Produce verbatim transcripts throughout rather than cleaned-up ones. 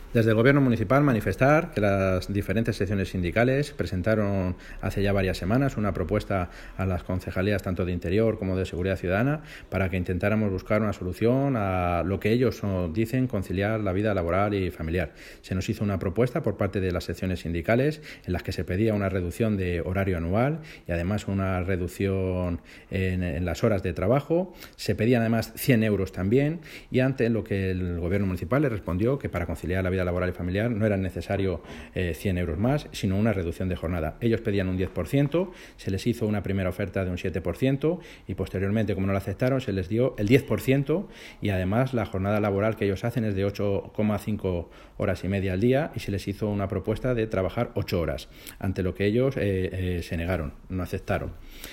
Desde el Gobierno municipal manifestar que las diferentes secciones sindicales presentaron hace ya varias semanas una propuesta a las concejalías tanto de Interior como de Seguridad Ciudadana para que intentáramos buscar una solución a lo que ellos dicen conciliar la vida laboral y familiar. Se nos hizo una propuesta por parte de las secciones sindicales en las que se pedía una reducción de horario anual y además una reducción en, en las horas de trabajo. Se pedían además cien euros también y ante lo que el Gobierno municipal le respondió que para conciliar la vida laboral y familiar no era necesario eh, cien euros más, sino una reducción de jornada. Ellos pedían un diez por ciento, se les hizo una primera oferta de un siete por ciento y posteriormente, como no lo aceptaron, se les dio el diez por ciento y además la jornada laboral que ellos hacen es de ocho coma cinco horas y media al día y se les hizo una propuesta de trabajar ocho horas, ante lo que ellos eh, eh, se negaron, no aceptaron.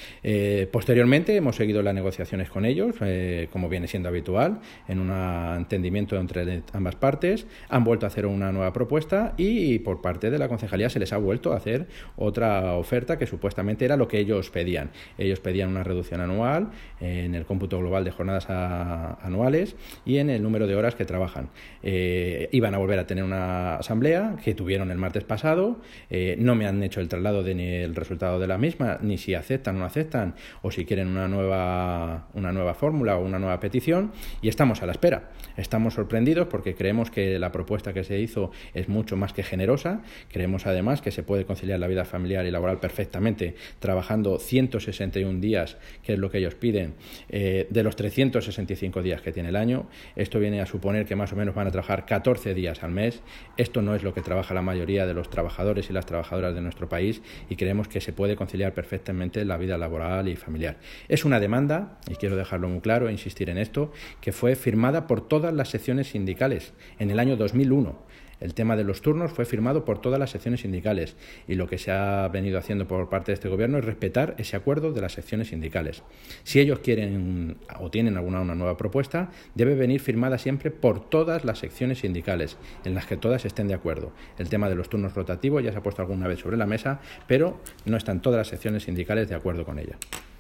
Eh, posteriormente hemos seguido las negociaciones con ellos, eh, como viene siendo habitual, en un entendimiento entre ambas partes. Han vuelto a hacer una nueva propuesta y por parte de la concejalía se les ha vuelto a hacer otra oferta que supuestamente era lo que ellos pedían. Ellos pedían una reducción anual en el cómputo global de jornadas a, anuales y en el número de horas que trabajan. Eh, iban a volver a tener una asamblea que tuvieron el martes pasado. Eh, no me han hecho el traslado de ni el resultado de la misma, ni si aceptan o no aceptan, o si quieren una nueva, una nueva fórmula o una nueva petición, y estamos a la espera. Estamos sorprendidos porque creemos que la propuesta que se hizo es mucho más que generosa. Creemos además que se puede conciliar la vida familiar y laboral perfectamente trabajando ciento sesenta y uno días, que es lo que ellos piden, eh, de los trescientos sesenta y cinco días que tiene el año. Esto viene a suponer que más o menos van a trabajar catorce días al mes. Esto no es lo que trabaja la mayoría de los trabajadores y las trabajadoras de nuestro país y creemos que se puede conciliar perfectamente la vida laboral y familiar. Es una demanda, y quiero dejarlo muy claro e insistir en esto, que fue firmada por todas las secciones sindicales en el año dos mil uno. El tema de los turnos fue firmado por todas las secciones sindicales y lo que se ha venido haciendo por parte de este Gobierno es respetar ese acuerdo de las secciones sindicales. Si ellos quieren o tienen alguna una nueva propuesta, debe venir firmada siempre por todas las secciones sindicales, en las que todas estén de acuerdo. El tema de los turnos rotativos ya se ha puesto alguna vez sobre la mesa, pero no están todas las secciones sindicales de acuerdo con ella.